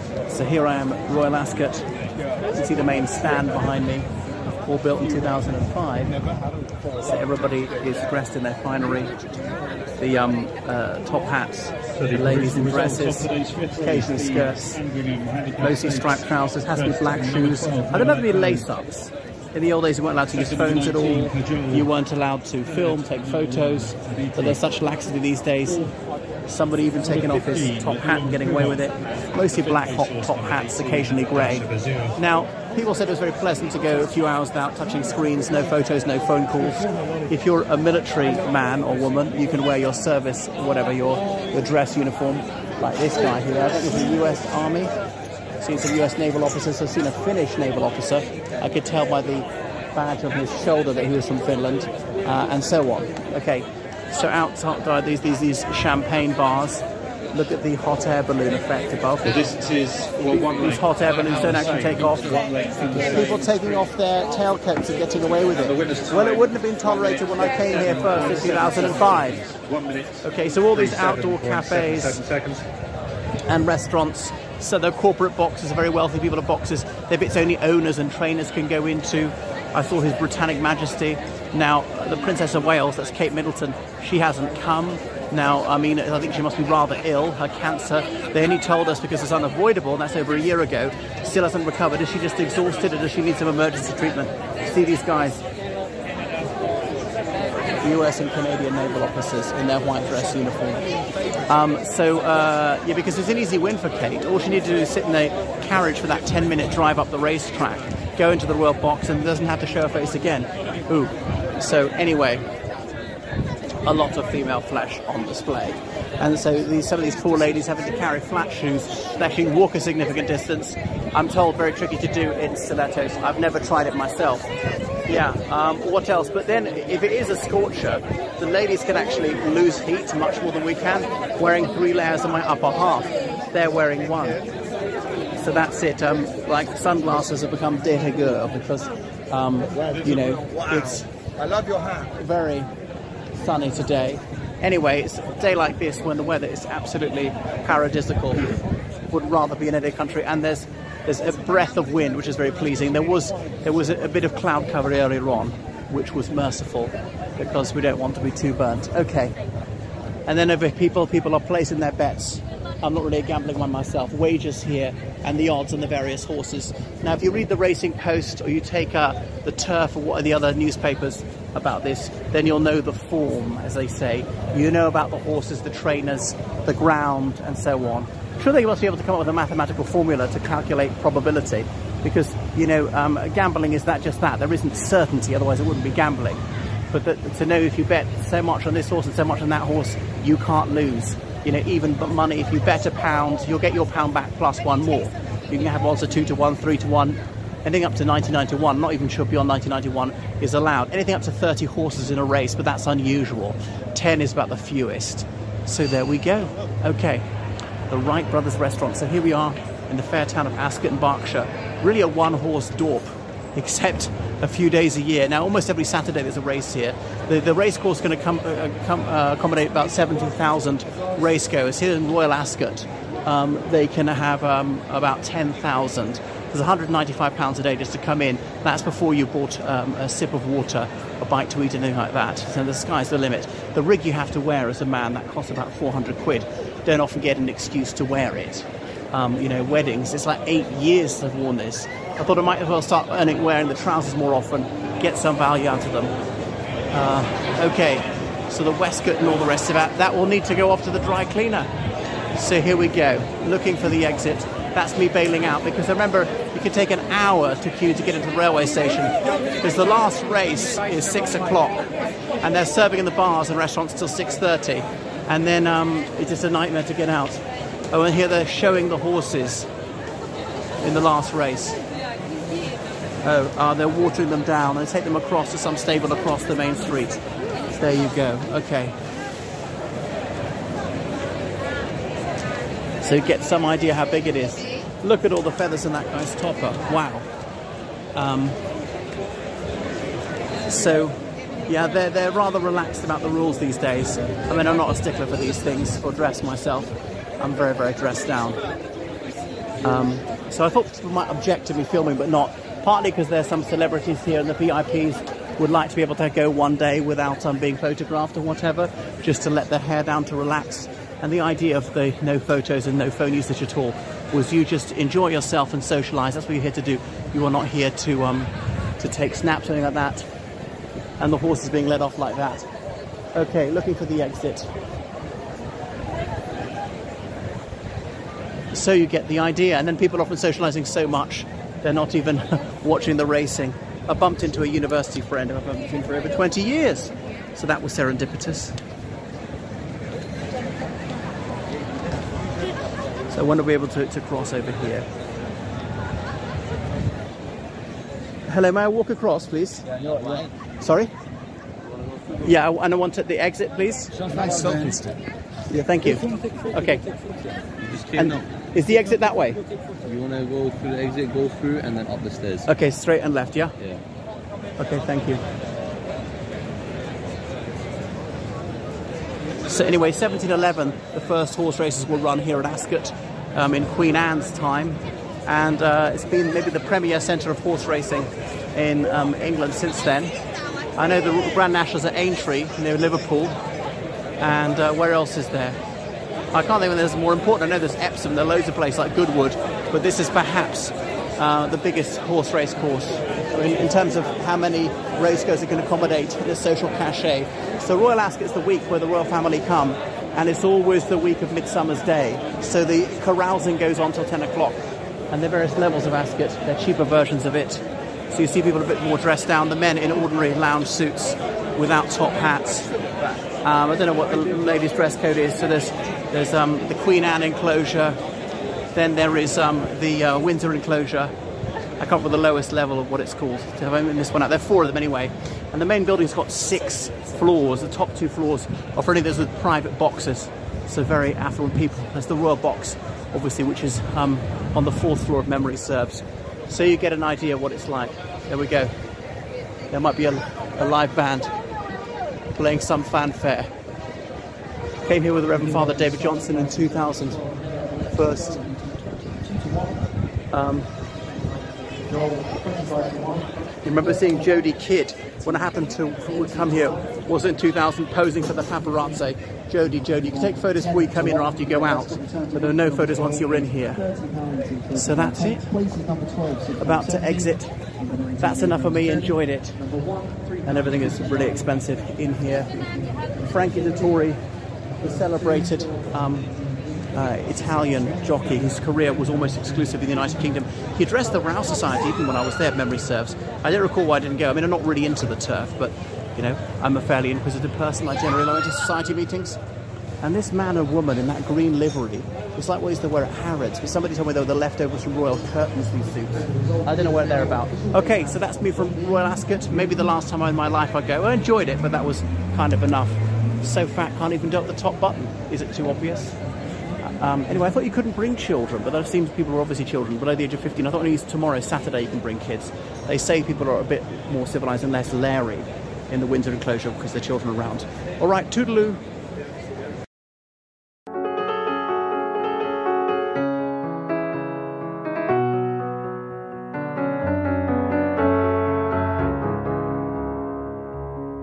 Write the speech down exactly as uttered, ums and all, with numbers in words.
So here I am at Royal Ascot. You can see the main stand behind me, all built in two thousand five. So everybody is dressed in their finery. The um, uh, top hats, the ladies in dresses, occasionally skirts, mostly striped trousers, has to be black shoes. I don't know if there be lace-ups. In the old days, you weren't allowed to use phones at all. You weren't allowed to film, take photos. But there's such laxity these days. Somebody even taking off his top hat and getting away with it. Mostly black hot top hats, occasionally grey. Now, people said it was very pleasant to go a few hours without touching screens, no photos, no phone calls. If you're a military man or woman, you can wear your service, whatever, your, your dress uniform, like this guy here. I think it's the U S Army. I've seen some U S naval officers. I've seen a Finnish naval officer. I could tell by the badge on his shoulder that he was from Finland, uh, and so on. Okay, so outside these, these, these champagne bars. Look at the hot air balloon effect above. So this is well, one These hot air balloons don't actually take off. People taking off their tailcoats and getting away with it. Well, it wouldn't have been tolerated when I came here first in two thousand five. One minute. Okay, so all these outdoor cafes and restaurants, so the corporate boxes, very wealthy people have boxes. They're bits only owners and trainers can go into. I saw His Britannic Majesty. Now, the Princess of Wales, that's Kate Middleton, she hasn't come. Now, I mean, I think she must be rather ill, her cancer. They only told us because it's unavoidable, and that's over a year ago. Still hasn't recovered. Is she just exhausted, or does she need some emergency treatment? See these guys. U S and Canadian naval officers in their white dress uniform. Um, so, uh, yeah, because it's an easy win for Kate. All she needed to do is sit in a carriage for that ten minute drive up the racetrack, go into the Royal Box, and doesn't have to show her face again. Ooh. So, anyway, a lot of female flesh on display. And so these, some of these poor ladies having to carry flat shoes that actually walk a significant distance. I'm told very tricky to do in stilettos. I've never tried it myself. Yeah, um, what else? But then if it is a scorcher, the ladies can actually lose heat much more than we can, wearing three layers on my upper half. They're wearing one. So that's it. Um, like sunglasses have become de rigueur because, um, you know, it's I love your hat. Very sunny today. Anyway, it's a day like this when the weather is absolutely paradisical. Would rather be in any country, and there's there's a breath of wind, which is very pleasing. There was there was a, a bit of cloud cover earlier on, which was merciful because we don't want to be too burnt. Okay, and then over people people are placing their bets. I'm not really a gambling one myself. Wagers here and the odds on the various horses. Now, if you read the Racing Post or you take uh, the Turf or what are the other newspapers about this, then you'll know the form, as they say. You know about the horses, the trainers, the ground, and so on. Sure, they must be able to come up with a mathematical formula to calculate probability, because, you know, um, gambling is that just that. There isn't certainty, otherwise it wouldn't be gambling. But the, to know if you bet so much on this horse and so much on that horse, you can't lose. You know, even money, if you bet a pound, you'll get your pound back plus one more. You can have odds of two to one, three to one, anything up to ninety-nine to one, not even sure beyond ninety-nine to one is allowed. Anything up to thirty horses in a race, but that's unusual. ten is about the fewest. So there we go. Okay, the Wright Brothers restaurant. So here we are in the fair town of Ascot in Berkshire. Really a one-horse dorp, except a few days a year. Now, almost every Saturday there's a race here. The, the race course is going to come, uh, come, uh, accommodate about seventy thousand racegoers. Here in Royal Ascot, um, they can have um, about ten thousand. There's one hundred ninety-five pounds a day just to come in. That's before you bought um, a sip of water, a bite to eat, anything like that. So the sky's the limit. The rig you have to wear as a man, that costs about four hundred quid. Don't often get an excuse to wear it. Um, you know, weddings, it's like eight years I've worn this. I thought I might as well start earning, wearing the trousers more often, get some value out of them. Uh, okay, so the waistcoat and all the rest of that, that will need to go off to the dry cleaner. So here we go, looking for the exit. That's me bailing out, because I remember you could take an hour to queue to get into the railway station, because the last race is six o'clock, and they're serving in the bars and restaurants till six thirty, and then um, it's just a nightmare to get out. Oh, and here they're showing the horses in the last race. Oh, uh, they're watering them down and take them across to some stable across the main street. There you go. Okay. So you get some idea how big it is. Look at all the feathers in that guy's topper. Wow. Um, so, yeah, they're, they're rather relaxed about the rules these days. I mean, I'm not a stickler for these things, or dress myself. I'm very, very dressed down. Um, so I thought people might object to me filming, but not. Partly because there's some celebrities here and the V I Ps would like to be able to go one day without um, being photographed or whatever, just to let their hair down to relax. And the idea of the no photos and no phone usage at all was you just enjoy yourself and socialise. That's what you're here to do. You are not here to um, to take snaps or anything like that. And the horse is being led off like that. Okay, looking for the exit. So you get the idea. And then people are often socialising so much, they're not even watching the racing. I bumped into a university friend who I've bumped into for over twenty years. So that was serendipitous. So when are we able to, to cross over here? Hello, may I walk across, please? Yeah, you're right. Sorry? Yeah, and I want the exit, please. Nice selfie stick. Yeah, thank you. Okay. And up. Is the exit that way? You want to go through the exit, go through, and then up the stairs. Okay, straight and left, yeah? Yeah. Okay, thank you. So anyway, seventeen eleven, the first horse races were run here at Ascot um, in Queen Anne's time. And uh, it's been maybe the premier centre of horse racing in um, England since then. I know the Grand Nationals at Aintree near Liverpool. And uh, where else is there? I can't think of there's more important. I know there's Epsom, there are loads of places like Goodwood, but this is perhaps uh, the biggest horse race course in, in terms of how many racegoers it can accommodate, the social cachet. So Royal Ascot's the week where the royal family come, and it's always the week of Midsummer's Day. So the carousing goes on till ten o'clock, and there are various levels of Ascot. They're cheaper versions of it. So you see people a bit more dressed down, the men in ordinary lounge suits without top hats. Um, I don't know what the ladies' dress code is. So there's there's um, the Queen Anne enclosure, then there is um, the uh, Windsor enclosure. I can't remember the lowest level of what it's called. I missed this one out. There are four of them anyway. And the main building's got six floors. The top two floors are for any of those with private boxes. So very affluent people. There's the Royal Box, obviously, which is um, on the fourth floor, if memory serves. So you get an idea of what it's like. There we go. There might be a, a live band playing some fanfare. Came here with the Reverend Father David Johnson in two thousand. First. Um, you remember seeing Jodie Kidd when I happened to would come here, was in two thousand, posing for the paparazzi. Jodie, Jodie, you can take photos before you come in or after you go out, but there are no photos once you're in here. So that's it. About to exit. That's enough for me. Enjoyed it. And everything is really expensive in here. Frankie Dettori, the celebrated um, uh, Italian jockey whose career was almost exclusive in the United Kingdom. He addressed the Rouse Society even when I was there, if memory serves. I don't recall why I didn't go. I mean, I'm not really into the turf, but, you know, I'm a fairly inquisitive person. I generally go to society meetings. And this man and woman in that green livery, it's like what used to wear at Harrods. But somebody told me they were the leftovers from Royal Curtains, these suits. I don't know what they're about. Okay, so that's me from Royal Ascot. Maybe the last time in my life I go. I enjoyed it, but that was kind of enough. So fat, can't even do up the top button. Is it too obvious? Um, anyway, I thought you couldn't bring children, but there seems people are obviously children below the age of fifteen. I thought only tomorrow, Saturday, you can bring kids. They say people are a bit more civilised and less leery in the Windsor enclosure because there are children around. All right, toodaloo.